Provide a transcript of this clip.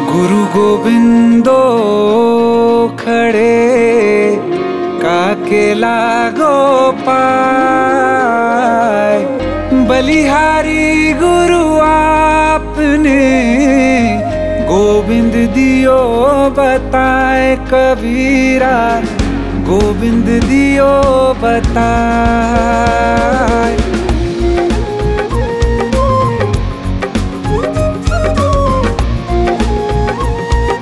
गुरु गोबिंदो खड़े काके लागो पाय। बलिहारी गुरु आपने गोविंद दियो बताए। कबीरा गोविंद दियो बताए।